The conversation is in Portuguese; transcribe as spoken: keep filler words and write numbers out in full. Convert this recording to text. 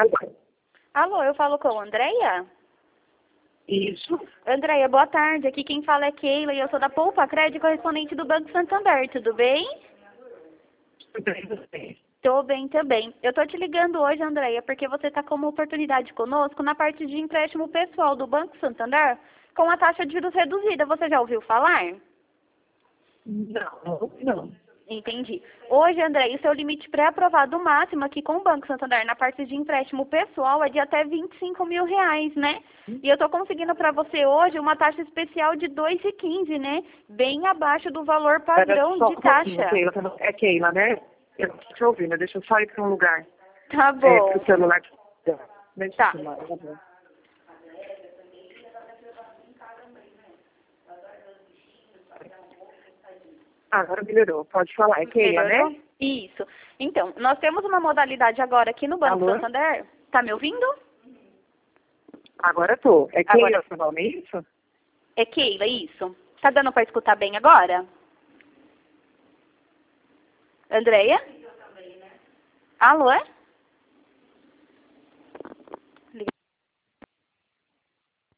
Alô? Alô, eu falo com a Andréia? Isso. Andréia, boa tarde. Aqui quem fala é Keila e eu sou da Poupa Crédito, correspondente do Banco Santander. Tudo bem? Tudo bem, você? Tô bem também. Eu tô te ligando hoje, Andréia, porque você está com uma oportunidade conosco na parte de empréstimo pessoal do Banco Santander com a taxa de juros reduzida. Você já ouviu falar? Não, não, não. Entendi. Hoje, André, o seu limite pré-aprovado máximo aqui com o Banco Santander na parte de empréstimo pessoal é de até vinte e cinco mil reais, né? E eu tô conseguindo para você hoje uma taxa especial de dois e quinze, né? Bem abaixo do valor padrão Só de um pouquinho, taxa. Keila, que eu não- é Keila, né? Eu não tô te ouvindo, deixa eu só ir para um lugar. Tá É, bom. pro celular. Deixa Tá. eu lá, tá bom. Ah, agora melhorou. Pode falar, é Keila, Melhorou? né? Isso. Então, nós temos uma modalidade agora aqui no Banco Alô? Santander. Tá me ouvindo? Agora tô. É Keila Agora. seu nome, é isso? É Keila, isso. Tá dando para escutar bem agora? Andréia? Alô, é?